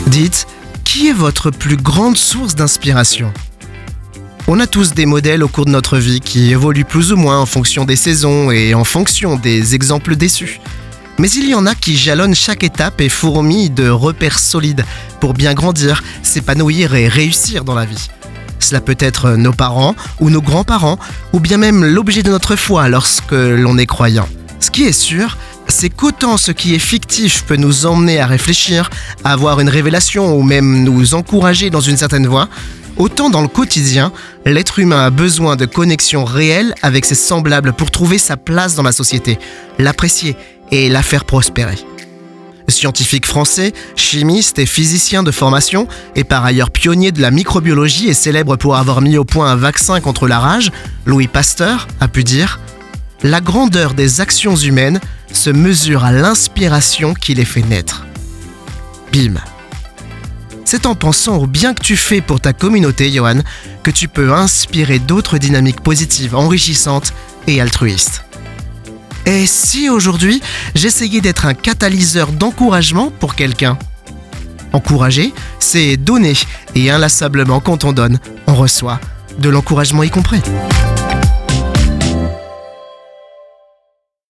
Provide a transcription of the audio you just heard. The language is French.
Dites, qui est votre plus grande source d'inspiration ? On a tous des modèles au cours de notre vie qui évoluent plus ou moins en fonction des saisons et en fonction des exemples déçus. Mais il y en a qui jalonnent chaque étape et fourmillent de repères solides pour bien grandir, s'épanouir et réussir dans la vie. Cela peut être nos parents ou nos grands-parents, ou bien même l'objet de notre foi lorsque l'on est croyant. Ce qui est sûr, c'est qu'autant ce qui est fictif peut nous emmener à réfléchir, à avoir une révélation ou même nous encourager dans une certaine voie, autant dans le quotidien, l'être humain a besoin de connexions réelles avec ses semblables pour trouver sa place dans la société, l'apprécier et la faire prospérer. Scientifique français, chimiste et physicien de formation, et par ailleurs pionnier de la microbiologie et célèbre pour avoir mis au point un vaccin contre la rage, Louis Pasteur a pu dire « La grandeur des actions humaines se mesure à l'inspiration qui les fait naître. » Bim. C'est en pensant au bien que tu fais pour ta communauté, Johan, que tu peux inspirer d'autres dynamiques positives, enrichissantes et altruistes. Et si aujourd'hui, j'essayais d'être un catalyseur d'encouragement pour quelqu'un ? Encourager, c'est donner, et inlassablement quand on donne, on reçoit, de l'encouragement y compris.